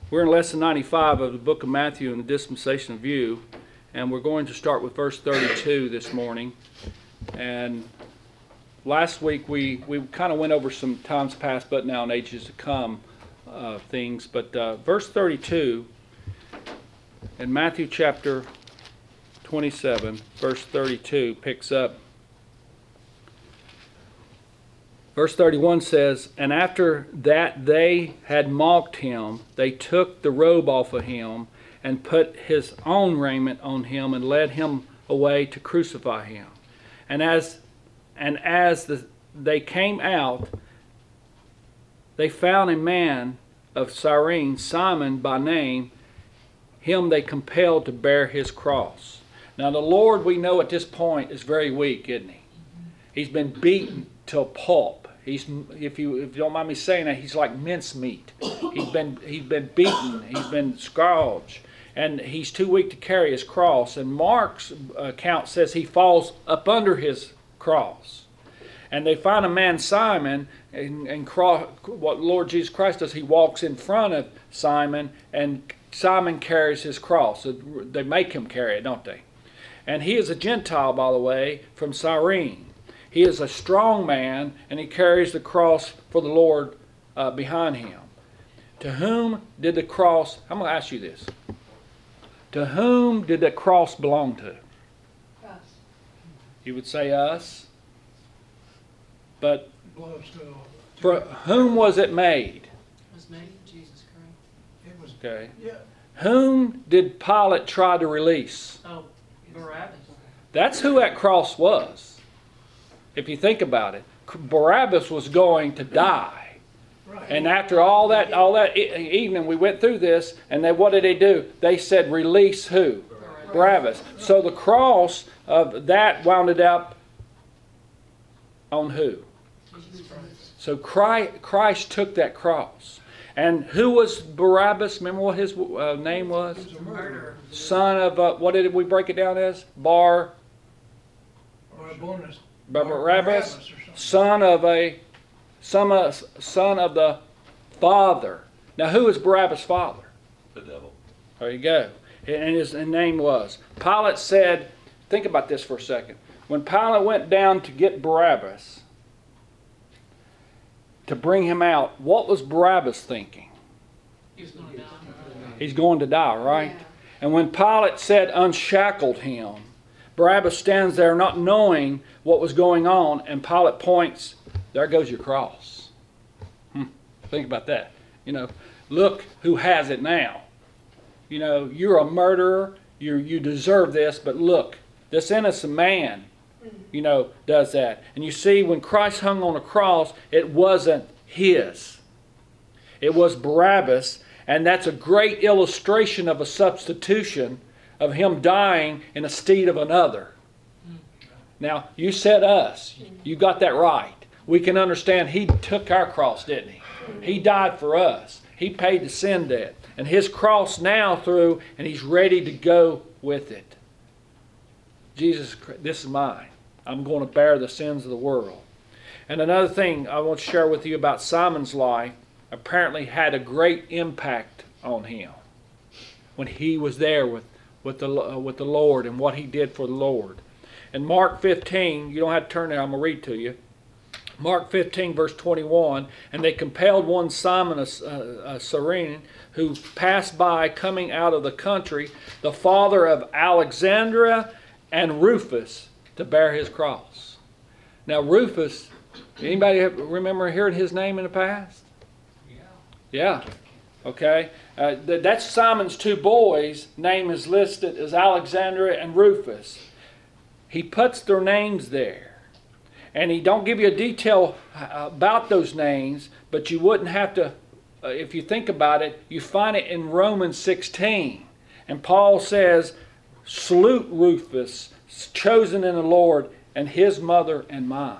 We're in lesson 95 of the book of Matthew in the dispensation of view, and we're going to start with verse 32 this morning. And last week we kind of went over some times past but now and ages to come things, but verse 32 in Matthew chapter 27, verse 32 picks up. Verse 31 says, "And after that they had mocked him, they took the robe off of him and put his own raiment on him and led him away to crucify him. And as they came out, they found a man of Cyrene, Simon by name. Him they compelled to bear his cross." Now the Lord, we know at this point, is very weak, isn't he? He's been beaten to a pulp. If you don't mind me saying that, he's like mincemeat. He's been beaten. He's been scourged, and he's too weak to carry his cross. And Mark's account says he falls up under his cross. And they find a man, Simon, and what Lord Jesus Christ does, he walks in front of Simon, and Simon carries his cross. So they make him carry it, don't they? And he is a Gentile, by the way, from Cyrene. He is a strong man, and he carries the cross for the Lord behind him. To whom did the cross, I'm going to ask you this. To whom did the cross belong to? Us. You would say us. But for whom was it made? It was made Jesus Christ. It was, Okay. yeah. Whom did Pilate try to release? Oh, Barabbas. That's who that cross was. If you think about it, Barabbas was going to die. Right. And after all that evening, we went through this, and what did they do? They said, release who? Barabbas. So the cross of that wound up on who? Jesus Christ. So Christ took that cross. And who was Barabbas? Remember what his name was? He was a murderer. Son of, what did we break it down as? Barabbas, son of the father. Now, who is Barabbas' father? The devil. There you go. And his name was. Pilate said, think about this for a second. When Pilate went down to get Barabbas, to bring him out, what was Barabbas thinking? He was going to die. He's going to die, right? Yeah. And when Pilate said, unshackled him, Barabbas stands there not knowing what was going on, and Pilate points, there goes your cross. Think about that. Look who has it now. You're a murderer, you deserve this, but look, this innocent man, does that. And you see, when Christ hung on the cross, it wasn't his. It was Barabbas, and that's a great illustration of a substitution of him dying in the stead of another. Now, you said us. You got that right. We can understand he took our cross, didn't he? He died for us. He paid the sin debt. And his cross now through, and he's ready to go with it. Jesus, this is mine. I'm going to bear the sins of the world. And another thing I want to share with you about Simon's life apparently had a great impact on him when he was there with the Lord and what he did for the Lord. In Mark 15, you don't have to turn there, I'm going to read to you. Mark 15, verse 21, "And they compelled one Simon of Cyrene, who passed by coming out of the country, the father of Alexandria and Rufus, to bear his cross." Now Rufus, anybody remember hearing his name in the past? Yeah. Okay. That's Simon's two boys. Name is listed as Alexandria and Rufus. He puts their names there. And he don't give you a detail about those names, but you wouldn't have to, if you think about it, you find it in Romans 16. And Paul says, "Salute Rufus, chosen in the Lord, and his mother and mine."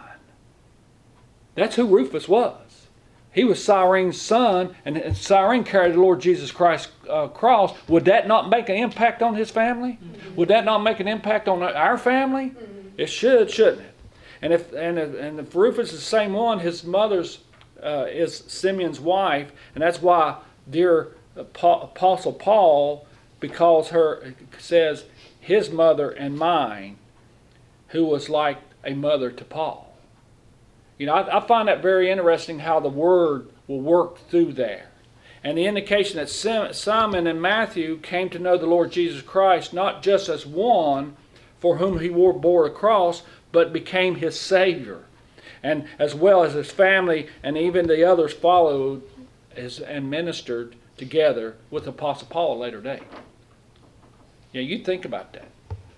That's who Rufus was. He was Cyrene's son, and Cyrene carried the Lord Jesus Christ's cross. Would that not make an impact on his family? Mm-hmm. Would that not make an impact on our family? Mm-hmm. It should, shouldn't it? And if Rufus is the same one, his mother's is Simeon's wife, and that's why dear Apostle Paul, because says his mother and mine, who was like a mother to Paul. You know, I find that very interesting how the word will work through there. And the indication that Simon and Matthew came to know the Lord Jesus Christ not just as one for whom he bore a cross, but became his Savior. And as well as his family and even the others followed and ministered together with Apostle Paul at a later date. Yeah, you think about that.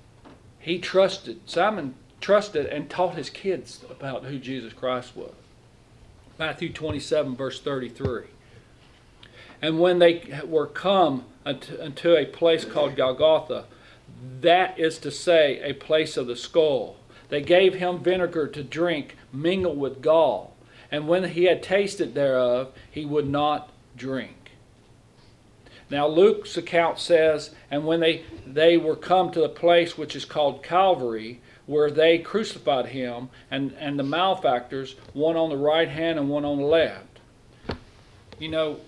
Simon trusted and taught his kids about who Jesus Christ was. Matthew 27, verse 33. And when they were come unto a place called Golgotha, that is to say, a place of the skull, they gave him vinegar to drink, mingled with gall. And when he had tasted thereof, he would not drink. Now Luke's account says, and when they were come to the place which is called Calvary, where they crucified him, and the malefactors, one on the right hand and one on the left. You know,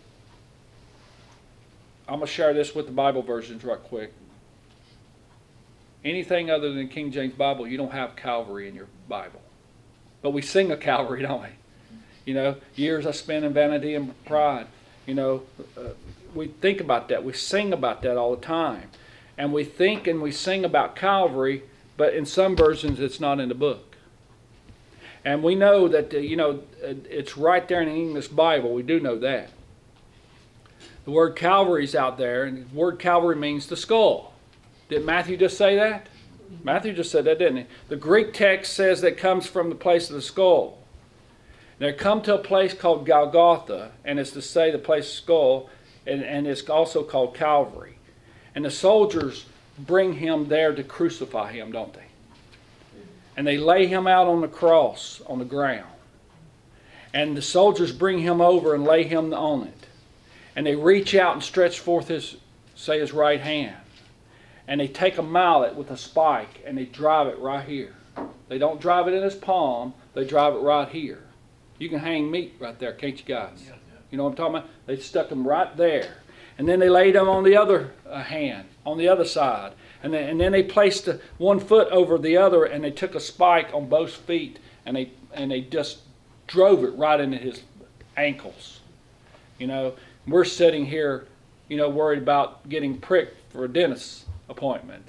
I'm going to share this with the Bible versions right quick. Anything other than King James Bible, you don't have Calvary in your Bible. But we sing of Calvary, don't we? You know, years I spent in vanity and pride. You know, we think about that. We sing about that all the time. And we think and we sing about Calvary, but in some versions it's not in the book. And we know that, it's right there in the English Bible. We do know that. The word Calvary's out there, and the word Calvary means the skull. Did Matthew just say that? Matthew just said that, didn't he? The Greek text says that comes from the place of the skull. They come to a place called Golgotha, and it's to say the place of the skull, and it's also called Calvary. And the soldiers bring him there to crucify him, don't they? And they lay him out on the cross on the ground. And the soldiers bring him over and lay him on it. And they reach out and stretch forth his right hand. And they take a mallet with a spike and they drive it right here. They don't drive it in his palm, they drive it right here. You can hang meat right there, can't you guys? Yeah. You know what I'm talking about? They stuck him right there. And then they laid him on the other hand, on the other side. And then they placed one foot over the other, and they took a spike on both feet, and they just drove it right into his ankles. You know, we're sitting here, worried about getting pricked for a dentist appointment.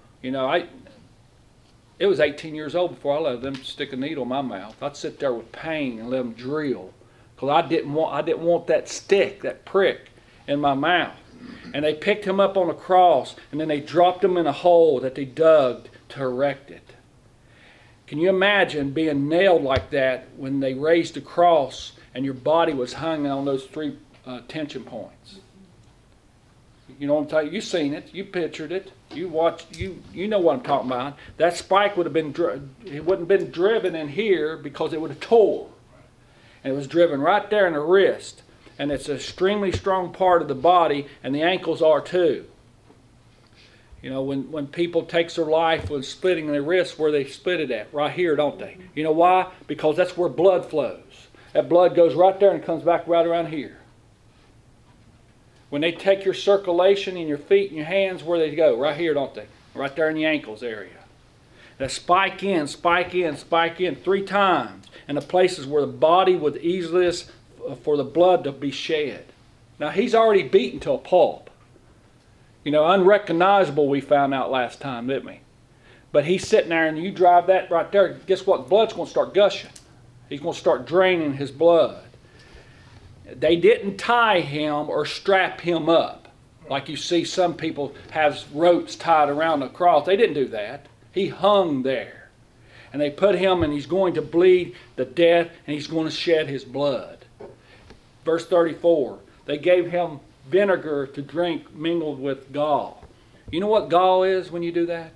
It was 18 years old before I let them stick a needle in my mouth. I'd sit there with pain and let them drill, because I didn't want that stick, that prick in my mouth. And they picked him up on a cross, and then they dropped him in a hole that they dug to erect it. Can you imagine being nailed like that when they raised the cross and your body was hung on those three tension points? You know what I'm talking about? You've seen it. You pictured it. You watched. You know what I'm talking about. That spike would have been. It wouldn't have been driven in here because it would have tore. And it was driven right there in the wrist. And it's an extremely strong part of the body, and the ankles are too. You know, when people takes their life with splitting their wrists, where they split it at? Right here, don't they? You know why? Because that's where blood flows. That blood goes right there and comes back right around here. When they take your circulation in your feet and your hands, where they go? Right here, don't they? Right there in the ankles area. They spike in, spike in, spike in 3 times in the places where the body would easiest for the blood to be shed. Now, he's already beaten to a pulp. Unrecognizable, we found out last time, didn't we? But he's sitting there, and you drive that right there, guess what? Blood's going to start gushing. He's going to start draining his blood. They didn't tie him or strap him up like you see some people have ropes tied around the cross. They didn't do that. He hung there. And they put him, and he's going to bleed to death, and he's going to shed his blood. Verse 34, they gave him vinegar to drink mingled with gall. You know what gall is when you do that?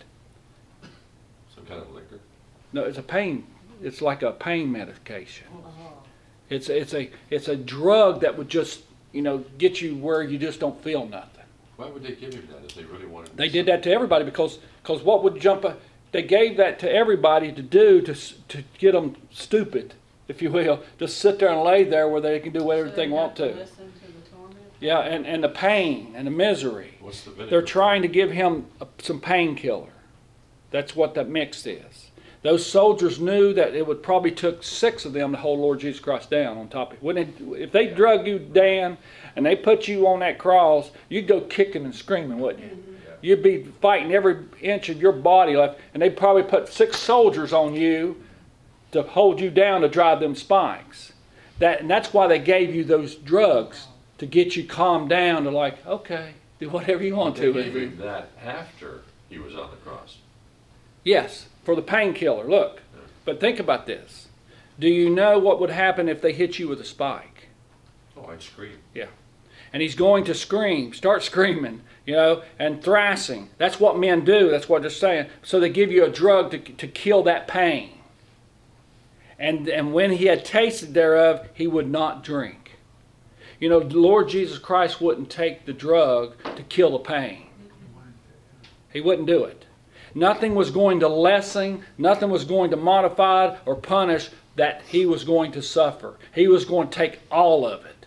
Some kind of liquor? No, it's like a pain medication. It's a drug that would just, get you where you just don't feel nothing. Why would they give him that if they really wanted? They did that to everybody because what would jump? They gave that to everybody to do to get them stupid, if you will, just sit there and lay there where they can do whatever they want to. Listen to the torment? Yeah, and the pain and the misery. What's the vinegar? They're trying to give him some painkiller. That's what that mix is. Those soldiers knew that it would probably took 6 of them to hold Lord Jesus Christ down on top of it. If they drug you down and they put you on that cross, you'd go kicking and screaming, wouldn't you? You'd be fighting every inch of your body left, and they'd probably put 6 soldiers on you to hold you down to drive them spikes. And that's why they gave you those drugs, to get you calmed down to like, okay, do whatever you want They to. gave him that after he was on the cross. Yes, for the painkiller. Look, but think about this. Do you know what would happen if they hit you with a spike? Oh, I'd scream. Yeah. And he's going to scream, start screaming, and thrashing. That's what men do. That's what they're saying. So they give you a drug to kill that pain. And when he had tasted thereof, he would not drink. The Lord Jesus Christ wouldn't take the drug to kill the pain. He wouldn't do it. Nothing was going to lessen, nothing was going to modify or punish that he was going to suffer. He was going to take all of it.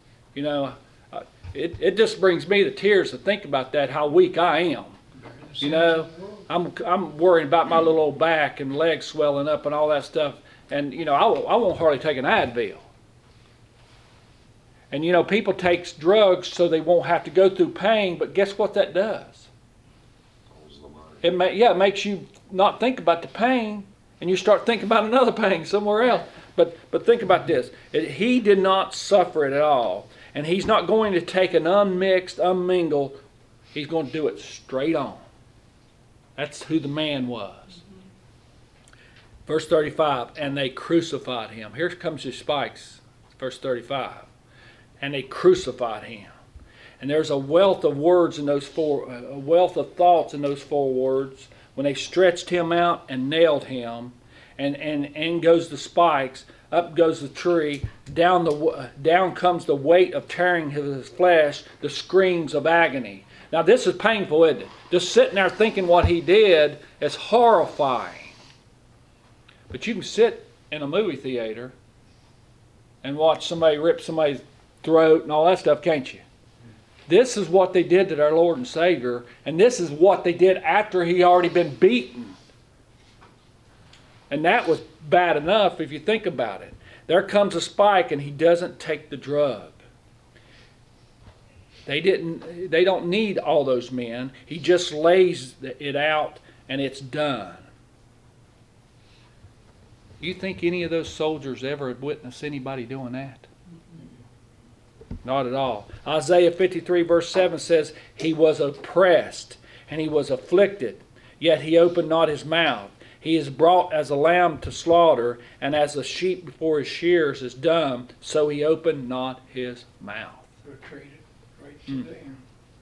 It just brings me to tears to think about that, how weak I am. I'm worrying about my little old back and legs swelling up and all that stuff. And, I won't hardly take an Advil. And, people take drugs so they won't have to go through pain, but guess what that does? It makes you not think about the pain, and you start thinking about another pain somewhere else. But think about this. He did not suffer it at all. And he's not going to take an unmixed, unmingled. He's going to do it straight on. That's who the man was. Verse 35, and they crucified him. Here comes his spikes. Verse 35. And they crucified him. And there's a wealth of words in those a wealth of thoughts in those 4 words. When they stretched him out and nailed him, and goes the spikes, up goes the tree, down comes the weight of tearing his flesh, the screams of agony. Now this is painful, isn't it? Just sitting there thinking what he did is horrifying. But you can sit in a movie theater and watch somebody rip somebody's throat and all that stuff, can't you? This is what they did to our Lord and Savior, and this is what they did after he already been beaten. And that was bad enough if you think about it. There comes a spike and he doesn't take the drug. They don't need all those men. He just lays it out and it's done. You think any of those soldiers ever had witnessed anybody doing that? Not at all. Isaiah 53 verse 7 says, he was oppressed and he was afflicted, yet he opened not his mouth. He is brought as a lamb to slaughter, and as a sheep before his shears is dumb, so he opened not his mouth. Treated right to them.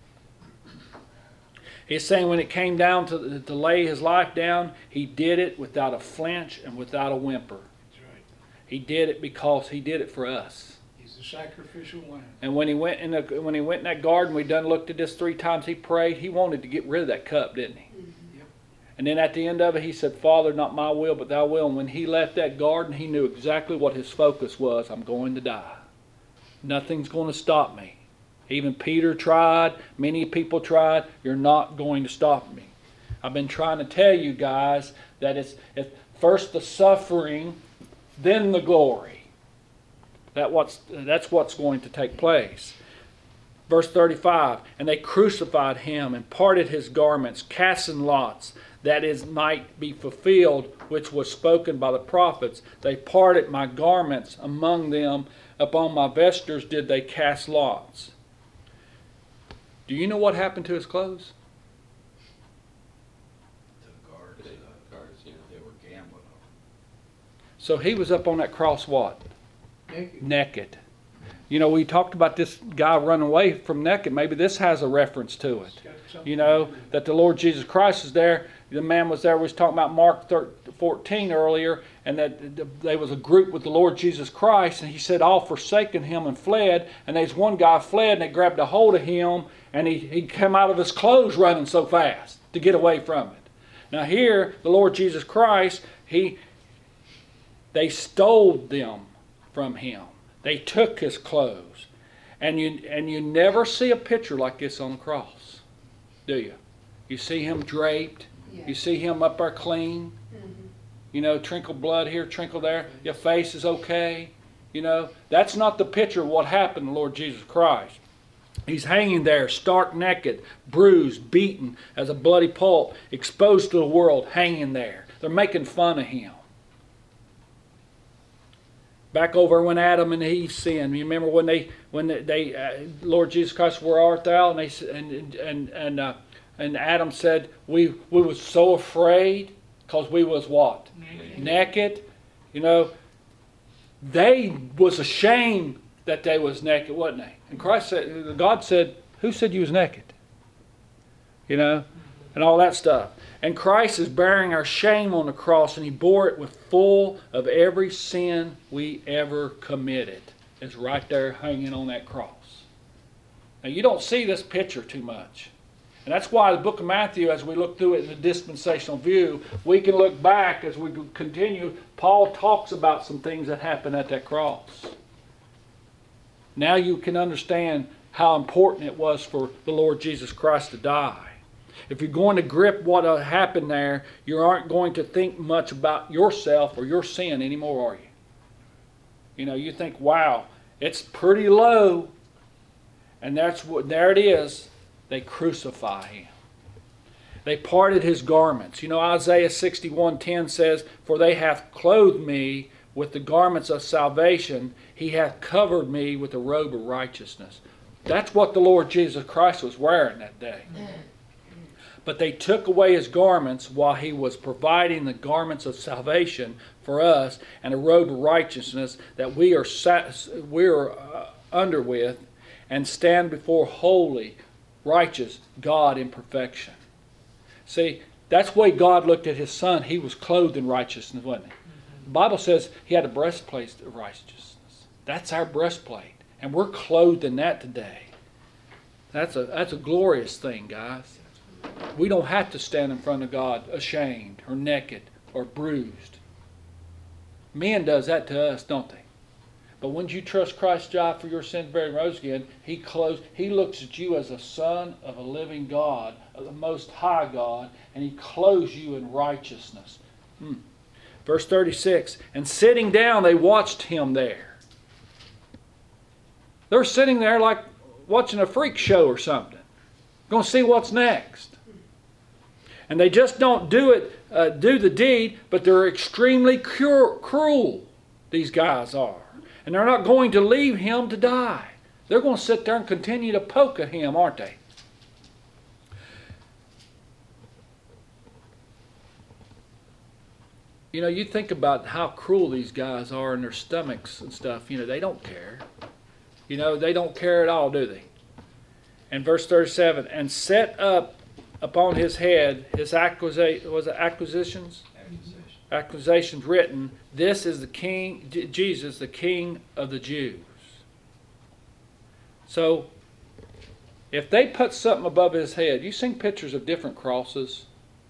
He's saying when it came down to lay his life down, he did it without a flinch and without a whimper. That's right. He did it because he did it for us. He's the sacrificial lamb. And when he went in that garden, we done looked at this 3 times. He prayed. He wanted to get rid of that cup, didn't he? Yep. And then at the end of it, he said, "Father, not my will, but thy will." And when he left that garden, he knew exactly what his focus was. I'm going to die. Nothing's going to stop me. Even Peter tried. Many people tried. You're not going to stop me. I've been trying to tell you guys that it's first the suffering, then the glory. That's what's going to take place. Verse 35, and they crucified him and parted his garments, casting lots, that it might be fulfilled, which was spoken by the prophets. They parted my garments among them. Upon my vestures did they cast lots. Do you know what happened to his clothes? The guards, they were gambling on So he was up on that cross what? him. Naked. You know, we talked about this guy running away from naked. Maybe this has a reference to it. You know, that the Lord Jesus Christ is there. The man was there. We was talking about Mark 14 earlier, and that there was a group with the Lord Jesus Christ, and he said all forsaken him and fled. And there's one guy fled, and they grabbed a hold of him, and he came out of his clothes running so fast to get away from it. Now here, the Lord Jesus Christ, they stole them from him. They took his clothes. And you never see a picture like this on the cross, do you? You see him draped. Yeah. You see him up there clean. You know, trinkle blood here, trinkle there. Your face is okay. You know, that's not the picture of what happened to Lord Jesus Christ. He's hanging there, stark naked, bruised, beaten as a bloody pulp, exposed to the world, hanging there. They're making fun of him. Back over when Adam and Eve sinned, you remember when Lord Jesus Christ, where art thou? And Adam said, we was so afraid because we was what? Naked. You know, they was ashamed that they was naked, wasn't they? And God said, who said you was naked? You know, and all that stuff. And Christ is bearing our shame on the cross, and He bore it with full of every sin we ever committed. It's right there hanging on that cross. Now you don't see this picture too much. And that's why the book of Matthew, as we look through it in a dispensational view, we can look back as we continue. Paul talks about some things that happened at that cross. Now you can understand how important it was for the Lord Jesus Christ to die. If you're going to grip what happened there, you aren't going to think much about yourself or your sin anymore, are you? You know, you think, wow, it's pretty low. And there it is. They crucify Him. They parted His garments. You know, Isaiah 61:10 says, for they hath clothed me with the garments of salvation. He hath covered me with a robe of righteousness. That's what the Lord Jesus Christ was wearing that day. But they took away His garments while He was providing the garments of salvation for us and a robe of righteousness that we are under with and stand before holy, righteous God in perfection. See, that's the way God looked at His Son. He was clothed in righteousness, wasn't He? The Bible says He had a breastplate of righteousness. That's our breastplate. And we're clothed in that today. That's a glorious thing, guys. We don't have to stand in front of God ashamed or naked or bruised. Men does that to us, don't they? But when you trust Christ died for your sins, buried, and rose again, He looks at you as a son of a living God, of the Most High God, and He clothes you in righteousness. Verse 36, and sitting down, they watched Him there. They're sitting there like watching a freak show or something. Going to see what's next. And they just don't do the deed, but they're extremely cruel, these guys are. And they're not going to leave Him to die. They're going to sit there and continue to poke at Him, aren't they? You know, you think about how cruel these guys are in their stomachs and stuff. You know, they don't care. You know, they don't care at all, do they? And verse 37, and set up upon His head His accusations written, this is the King, Jesus, the King of the Jews. So, if they put something above His head, you've seen pictures of different crosses.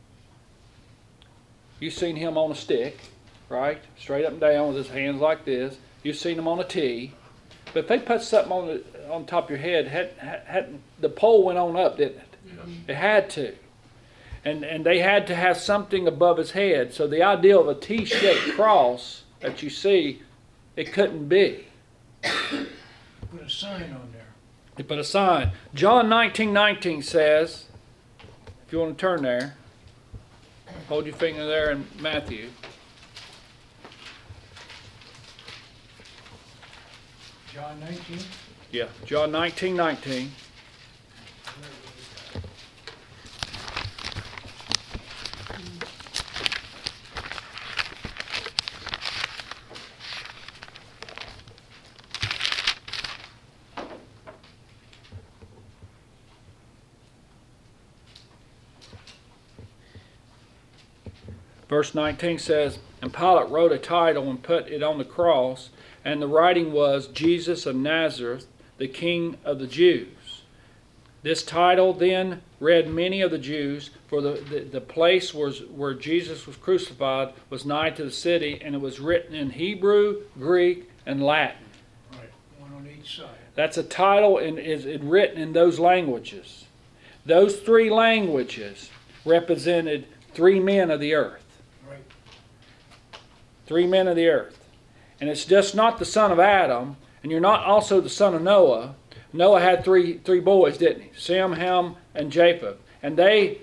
You've seen Him on a stick, right? Straight up and down with His hands like this. You've seen Him on a T. But if they put something on top of your head, the pole went on up, didn't it? It had to. And they had to have something above His head. So the idea of a T-shaped cross that you see, it couldn't be. Put a sign on there. They put a sign. John 19:19 says, if you want to turn there, hold your finger there in Matthew. John 19. Yeah, John 19:19. Verse 19 says, and Pilate wrote a title and put it on the cross, and the writing was, Jesus of Nazareth, the King of the Jews. This title then read many of the Jews, for the place where Jesus was crucified was nigh to the city, and it was written in Hebrew, Greek, and Latin. Right, one on each each side. That's a title and is written in those languages. Those three languages represented three men of the earth. Right. Three men of the earth. And it's just not the son of Adam, and you're not also the son of Noah. Noah had three boys, didn't he? Sem, Ham, and Japheth. And they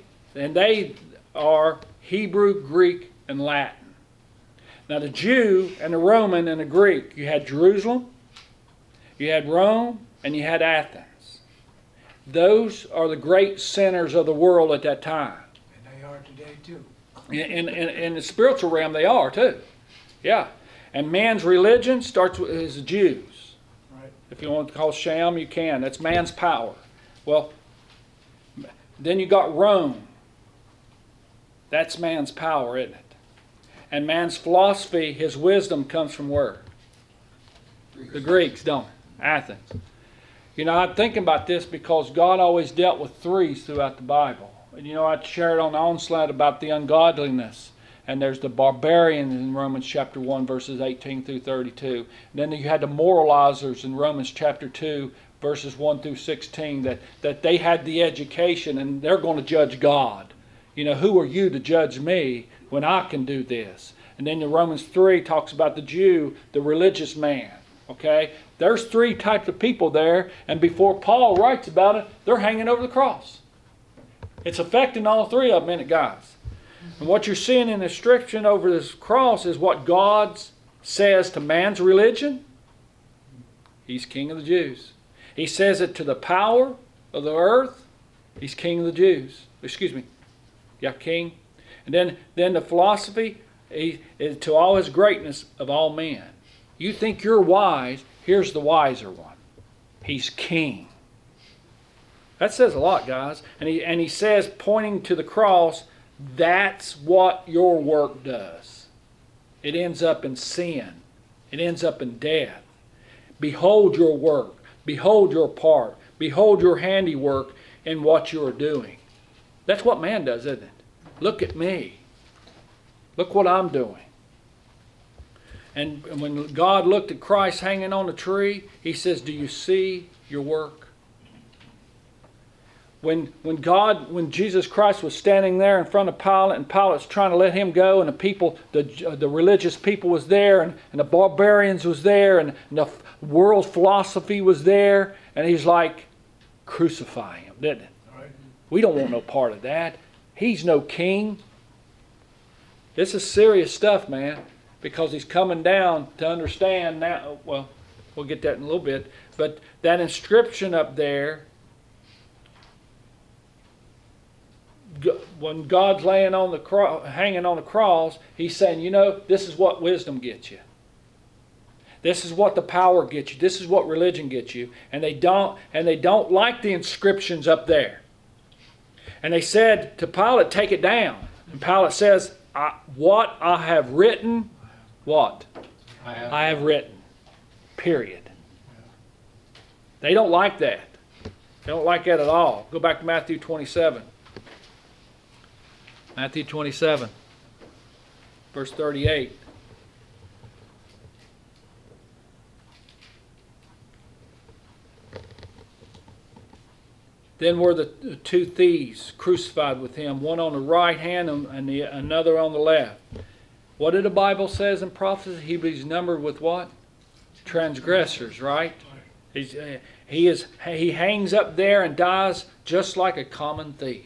are Hebrew, Greek, and Latin. Now the Jew and the Roman and the Greek, you had Jerusalem, you had Rome, and you had Athens. Those are the great centers of the world at that time. And they are today too. In the spiritual realm, they are too. Yeah. And man's religion starts with the Jews. Right. If you want to call Shem, you can. That's man's power. Well, then you got Rome. That's man's power, isn't it? And man's philosophy, his wisdom comes from where? The Greeks, don't it? Athens. You know, I'm thinking about this because God always dealt with threes throughout the Bible. And you know, I shared on the onslaught about the ungodliness. And there's the barbarians in Romans chapter 1, verses 18 through 32. And then you had the moralizers in Romans chapter 2, verses 1 through 16, that they had the education and they're going to judge God. You know, who are you to judge me when I can do this? And then in Romans 3 talks about the Jew, the religious man. Okay? There's three types of people there, and before Paul writes about it, they're hanging over the cross. It's affecting all three of them, isn't it, guys? And what you're seeing in the inscription over this cross is what God says to man's religion. He's king of the Jews. He says it to the power of the earth. He's king of the Jews. Excuse me. Yeah, king. And then the philosophy is to all his greatness of all men. You think you're wise, here's the wiser one. He's king. That says a lot, guys. And he says, pointing to the cross, that's what your work does. It ends up in sin. It ends up in death. Behold your work. Behold your part. Behold your handiwork in what you are doing. That's what man does, isn't it? Look at me. Look what I'm doing. And when God looked at Christ hanging on a tree, He says, do you see your work? When Jesus Christ was standing there in front of Pilate, and Pilate's trying to let Him go, and the people, the religious people was there, and the barbarians was there, and the world's philosophy was there, and He's like, crucify Him, didn't it? Right. We don't want no part of that. He's no king. This is serious stuff, man, because He's coming down to understand now. Well, we'll get that in a little bit, but that inscription up there, when God's laying on the hanging on the cross, He's saying, you know, this is what wisdom gets you. This is what the power gets you. This is what religion gets you. And they don't like the inscriptions up there. And they said to Pilate, take it down. And Pilate says, what I have written, what? I have written. Period. They don't like that. They don't like that at all. Go back to Matthew 27. Matthew 27, verse 38. Then were the two thieves crucified with Him, one on the right hand and another on the left. What did the Bible says in prophecy? He was numbered with what? Transgressors, right? He hangs up there and dies just like a common thief.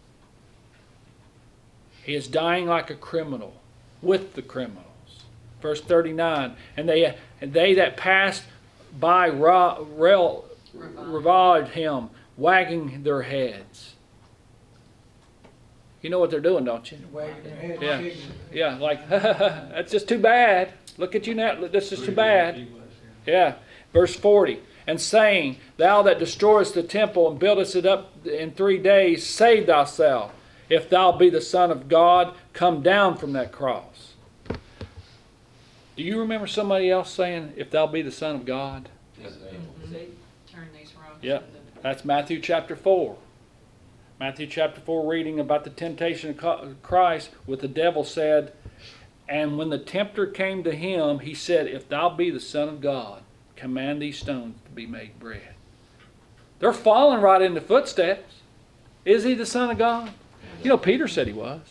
He is dying like a criminal with the criminals. Verse 39, and they that passed by reviled Him, wagging their heads. You know what they're doing, don't you? Wagging their head. Yeah. shaking. Yeah, like, that's just too bad. Look at you now. This is too bad. Yeah. Verse 40, and saying, thou that destroyest the temple and buildest it up in 3 days, save thyself. If thou be the Son of God, come down from that cross. Do you remember somebody else saying, if thou be the Son of God? Yes, Turn these rocks. Yep. That's Matthew chapter 4. Matthew chapter 4, reading about the temptation of Christ, with the devil said, and when the tempter came to Him, he said, if thou be the Son of God, command these stones to be made bread. They're following right in the footsteps. Is he the Son of God? You know, Peter said he was.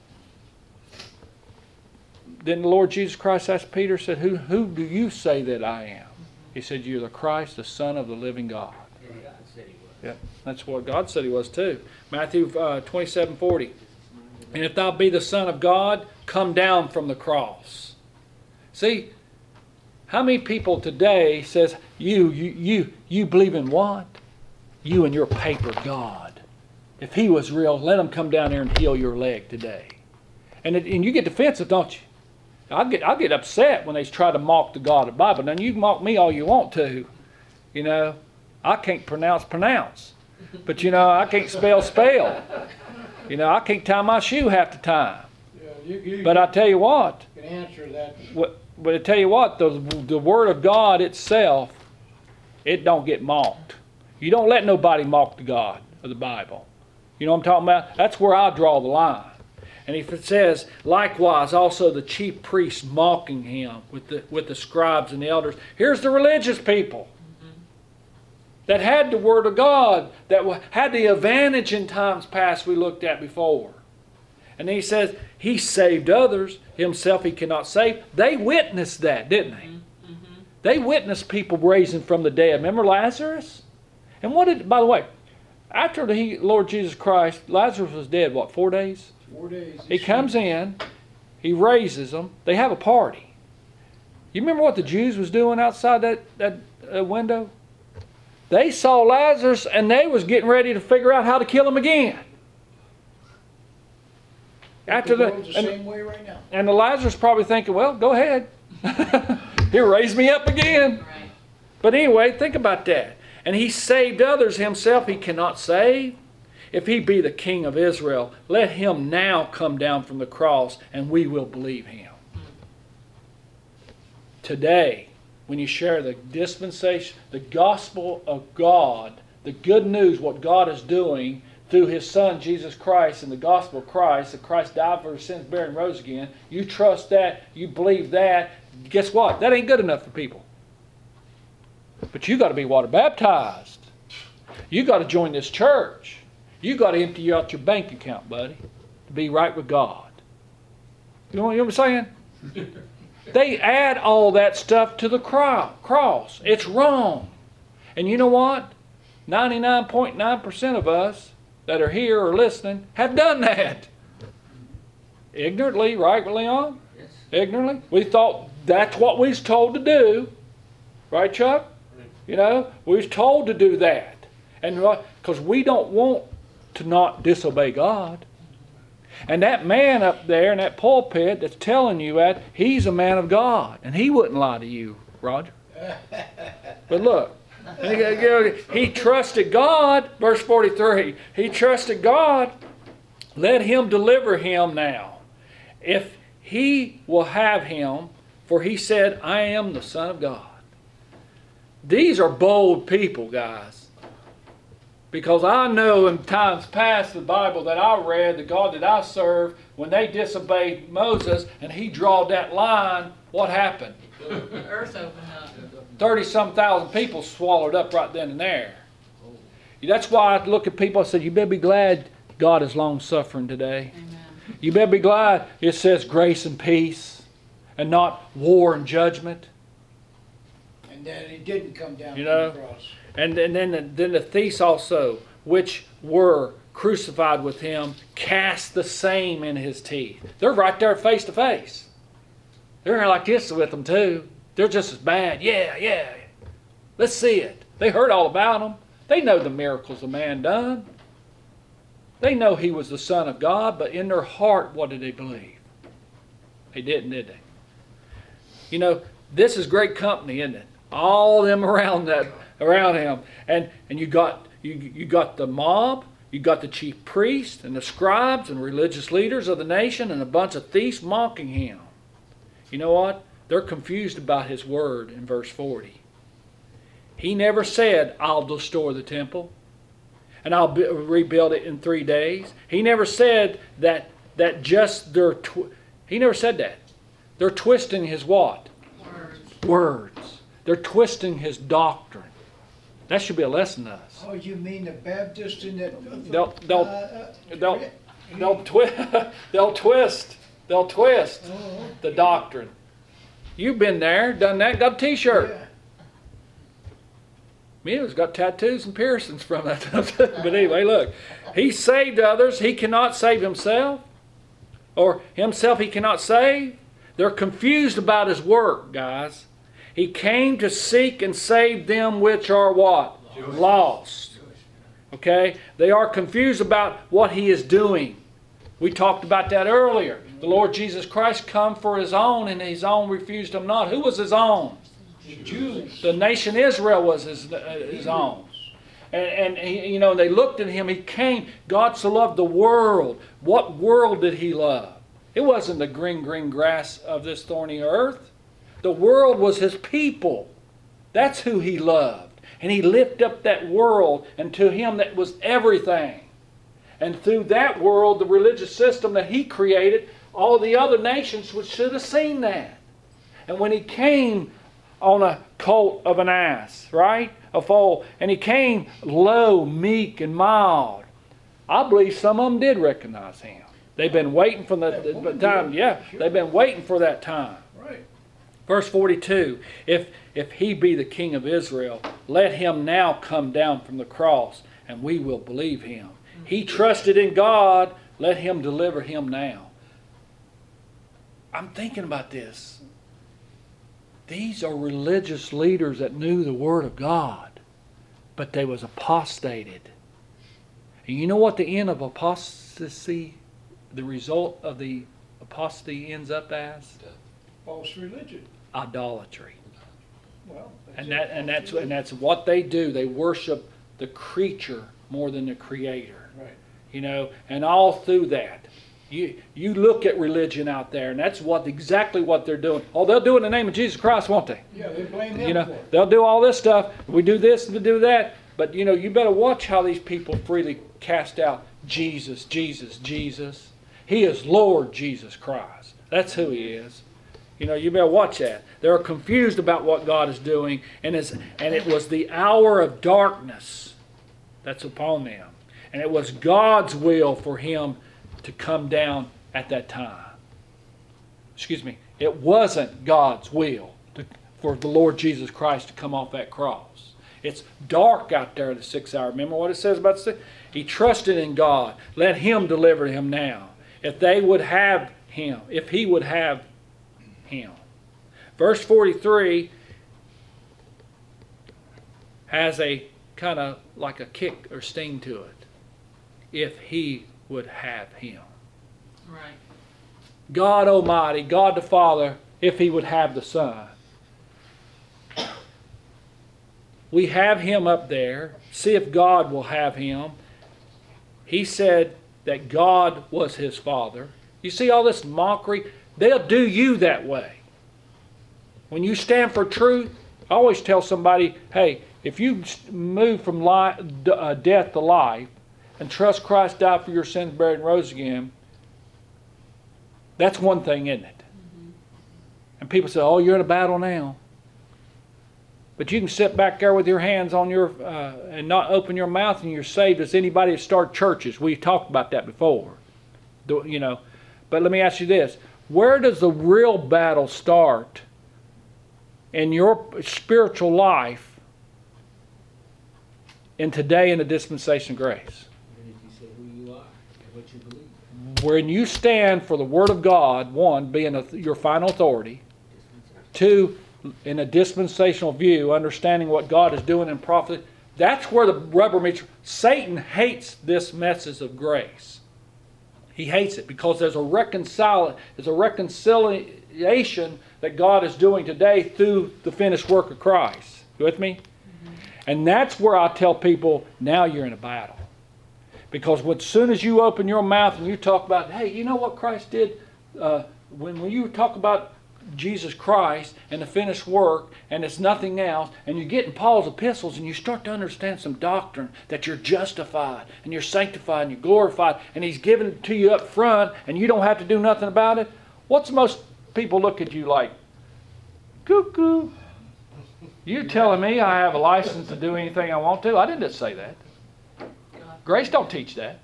Then the Lord Jesus Christ asked Peter, said, who do you say that I am? He said, you're the Christ, the Son of the living God. God said he was. Yeah, that's what God said he was too. Matthew 27:40. And if thou be the Son of God, come down from the cross. See, how many people today says, you believe in what? You and your paper God. If he was real, let him come down here and heal your leg today. And you get defensive, don't you? I'll get upset when they try to mock the God of the Bible. Now you can mock me all you want to. You know, I can't pronounce. But you know, I can't spell. You know, I can't tie my shoe half the time. Yeah, But I tell you what, you can answer that. but I tell you what, the Word of God itself, it don't get mocked. You don't let nobody mock the God of the Bible. You know what I'm talking about? That's where I draw the line. And if it says, likewise also the chief priests mocking him with the scribes and the elders. Here's the religious people that had the Word of God, that had the advantage in times past we looked at before. And then he says, he saved others, himself he cannot save. They witnessed that, didn't they? They witnessed people raising from the dead. Remember Lazarus? And by the way, after the Lord Jesus Christ, Lazarus was dead, 4 days? 4 days. He comes in, he raises them, they have a party. You remember what the Jews was doing outside that window? They saw Lazarus and they was getting ready to figure out how to kill him again. The world's the same way right now. And the Lazarus probably thinking, well, go ahead. He'll raise me up again. Right. But anyway, think about that. And he saved others, himself he cannot save. If he be the King of Israel, let him now come down from the cross and we will believe him. Today, when you share the dispensation, the gospel of God, the good news, what God is doing through his Son, Jesus Christ, and the gospel of Christ, that Christ died for his sins, buried, and rose again, you trust that, you believe that, guess what? That ain't good enough for people. But you got to be water baptized. You got to join this church. You got to empty out your bank account, buddy, to be right with God. You know what I'm saying? They add all that stuff to the cross. It's wrong. And you know what? 99.9% of us that are here or listening have done that. Ignorantly, right, Leon? Yes. Ignorantly. We thought that's what we was told to do. Right, Chuck? You know, we was told to do that. And because we don't want to not disobey God. And that man up there in that pulpit that's telling you that, he's a man of God. And he wouldn't lie to you, Roger. But look, he trusted God, verse 43. He trusted God. Let him deliver him now. If he will have him, for he said, I am the Son of God. These are bold people, guys. Because I know in times past the Bible that I read, the God that I serve, when they disobeyed Moses and he drawed that line, what happened? The earth opened up. 30-some thousand people swallowed up right then and there. That's why I look at people and say, you better be glad God is long-suffering today. Amen. You better be glad it says grace and peace and not war and judgment. And that he didn't come down You from know? the cross. And then the thieves also, which were crucified with him, cast the same in his teeth. They're right there face to face. They're like this with them too. They're just as bad. Yeah. Let's see it. They heard all about him. They know the miracles the man done. They know he was the Son of God, but in their heart, what did they believe? They didn't, did they? You know, this is great company, isn't it? All them around him. And you got the mob, you got the chief priests and the scribes and religious leaders of the nation and a bunch of thieves mocking him. You know what? They're confused about his word in verse 40. He never said, I'll destroy the temple and I'll rebuild it in 3 days. He never said that just he never said that. They're twisting his what? Words. Words. They're twisting his doctrine. That should be a lesson to us. Oh, you mean the Baptist in that? They'll twist Oh, the doctrine. You've been there, done that, got a t-shirt. yeah. Mino's got tattoos and piercings from that. But anyway, look. He saved others. He cannot save himself. Or himself he cannot save. They're confused about his work, guys. He came to seek and save them which are what? Lost. Okay? They are confused about what he is doing. We talked about that earlier. The Lord Jesus Christ come for his own, and his own refused him not. Who was his own? The Jews. The nation Israel was his own. And he, they looked at him. He came. God so loved the world. What world did he love? It wasn't the green grass of this thorny earth. The world was his people. That's who he loved. And he lifted up that world, and to him that was everything. And through that world, the religious system that he created, all the other nations should have seen that. And when he came on a colt of an ass, right? A foal. And he came low, meek, and mild. I believe some of them did recognize him. They've been waiting for the time. Yeah, they've been waiting for that time. Right. Verse 42, if he be the king of Israel, let him now come down from the cross, and we will believe him. He trusted in God, let him deliver him now. I'm thinking about this. These are religious leaders that knew the Word of God, but they was apostated. And you know what the end of apostasy, the result of the apostasy ends up as? False religion. Idolatry. Well, And that's what they do. They worship the creature more than the Creator. right. And all through that. You look at religion out there, and that's exactly what they're doing. Oh, they'll do it in the name of Jesus Christ, won't they? Yeah, they blame him for it. They'll do all this stuff. We do this and we do that. But, you better watch how these people freely cast out Jesus, Jesus, Jesus. He is Lord Jesus Christ. That's who He is. You better watch that. They're confused about what God is doing, and it was the hour of darkness that's upon them. And it was God's will for Him to come down at that time. Excuse me. It wasn't God's will for the Lord Jesus Christ to come off that cross. It's dark out there at the 6th hour. Remember what it says about the 6th? He trusted in God. Let Him deliver him now. If they would have Him. If He would have Him. Verse 43 has a kind of like a kick or sting to it. If He would have him. Right. God Almighty, God the Father, if He would have the Son. We have Him up there. See if God will have Him. He said that God was His Father. You see all this mockery? They'll do you that way. When you stand for truth, I always tell somebody, hey, if you move from death to life, and trust Christ died for your sins, buried, and rose again, that's one thing, isn't it? Mm-hmm. And people say, oh, you're in a battle now. But you can sit back there with your hands on and not open your mouth, and you're saved as anybody that started churches. We talked about that before. But let me ask you this. Where does the real battle start in your spiritual life in today in the dispensation of grace? When you stand for the Word of God, one, being your final authority, two, in a dispensational view, understanding what God is doing in prophecy, that's where the rubber meets. Satan hates this message of grace. He hates it because there's a reconciliation that God is doing today through the finished work of Christ. You with me? Mm-hmm. And that's where I tell people, now you're in a battle. Because as soon as you open your mouth and you talk about, hey, you know what Christ did? When you talk about Jesus Christ and the finished work and it's nothing else, and you get in Paul's epistles and you start to understand some doctrine that you're justified and you're sanctified and you're glorified and He's given it to you up front and you don't have to do nothing about it, what's most people look at you like? Cuckoo. You telling me I have a license to do anything I want to? I didn't say that. Grace don't teach that.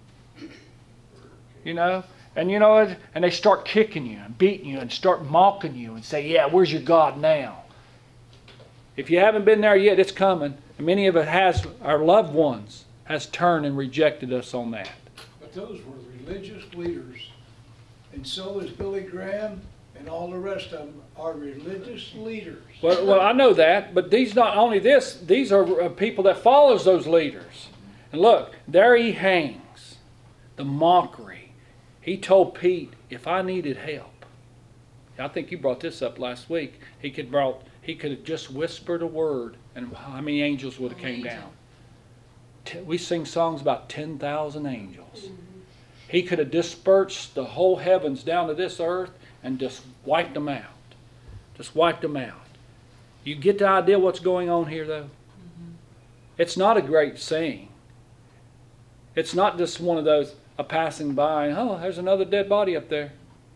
You know? And you know what? And they start kicking you and beating you and start mocking you and say, yeah, where's your God now? If you haven't been there yet, it's coming. And many of us our loved ones has turned and rejected us on that. But those were religious leaders. And so is Billy Graham and all the rest of them are religious leaders. Well, I know that, but these not only this, these are people that follows those leaders. And look, there he hangs. The mockery. He told Pete, if I needed help, I think you brought this up last week, he could have just whispered a word and how many angels would have came down. We sing songs about 10,000 angels. He could have dispersed the whole heavens down to this earth and just wiped them out. Just wiped them out. You get the idea what's going on here, though? It's not a great saying. It's not just one of those a passing by, oh, there's another dead body up there.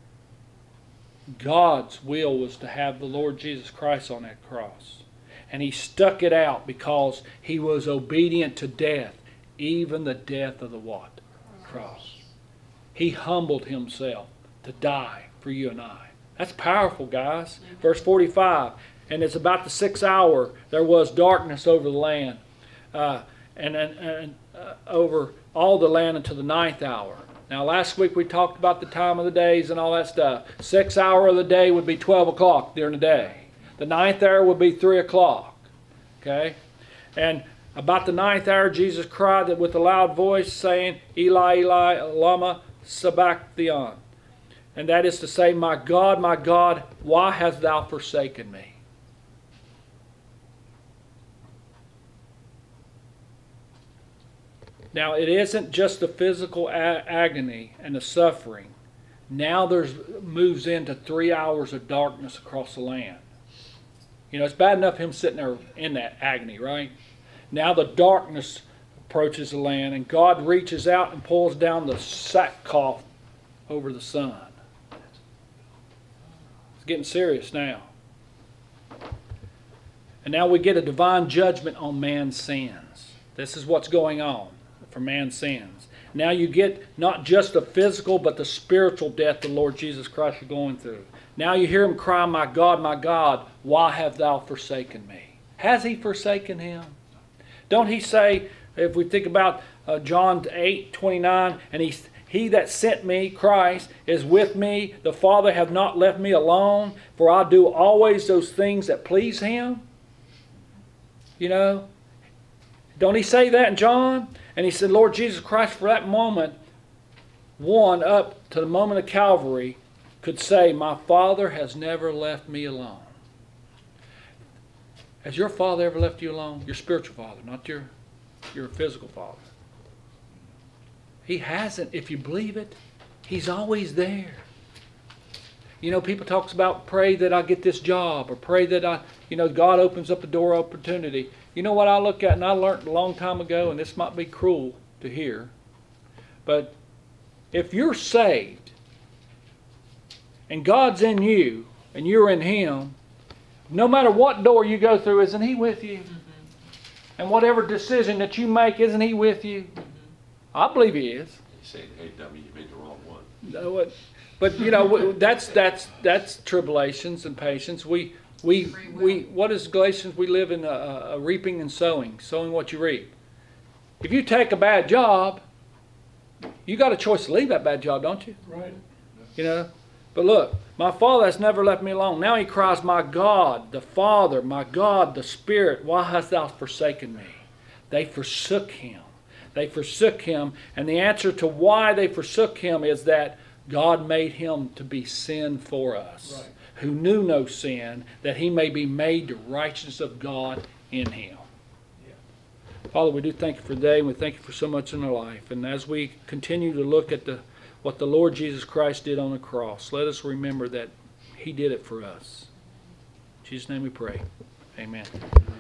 God's will was to have the Lord Jesus Christ on that cross. And he stuck it out because he was obedient to death, even the death of the what? Cross. He humbled himself to die for you and I. That's powerful, guys. Verse 45, and it's about the 6th hour. There was darkness over the land, and over all the land until the 9th hour. Now, last week we talked about the time of the days and all that stuff. 6th hour of the day would be 12 o'clock during the day. The 9th hour would be 3 o'clock. Okay? And about the 9th hour, Jesus cried with a loud voice, saying, Eli, Eli, lama sabachthani. And that is to say, my God, why hast thou forsaken me? Now, it isn't just the physical agony and the suffering. Now there's moves into 3 hours of darkness across the land. You know, it's bad enough him sitting there in that agony, right? Now the darkness approaches the land, and God reaches out and pulls down the sackcloth over the sun. It's getting serious now. And now we get a divine judgment on man's sins. This is what's going on for man's sins. Now you get not just the physical, but the spiritual death the Lord Jesus Christ is going through. Now you hear him cry, my God, why have thou forsaken me? Has he forsaken him? Don't he say, if we think about John 8:29, and he that sent me, Christ, is with me. The Father hath not left me alone, for I do always those things that please him. You know, don't he say that in John? And he said, Lord Jesus Christ, for that moment, one up to the moment of Calvary, could say, my Father has never left me alone. Has your Father ever left you alone? Your spiritual father, not your physical father. He hasn't. If you believe it, he's always there. You know, people talk about pray that I get this job, or pray that God opens up a door of opportunity. You know what I look at, and I learned a long time ago, and this might be cruel to hear, but if you're saved, and God's in you, and you're in him, no matter what door you go through, isn't he with you? And whatever decision that you make, isn't he with you? I believe he is. He's saying, hey, dummy, you made the wrong one. No, but you know, that's tribulations and patience. We what is Galatians? We live in a reaping and sowing what you reap. If you take a bad job, you got a choice to leave that bad job, don't you? Right. You know. But look, my Father has never left me alone. Now he cries, my God, the Father, my God, the Spirit, why hast thou forsaken me? They forsook him. They forsook him. And the answer to why they forsook him is that God made him to be sin for us, right, who knew no sin, that he may be made the righteousness of God in him. Yeah. Father, we do thank you for today, and we thank you for so much in our life. And as we continue to look at what the Lord Jesus Christ did on the cross, let us remember that he did it for us. In Jesus' name we pray. Amen.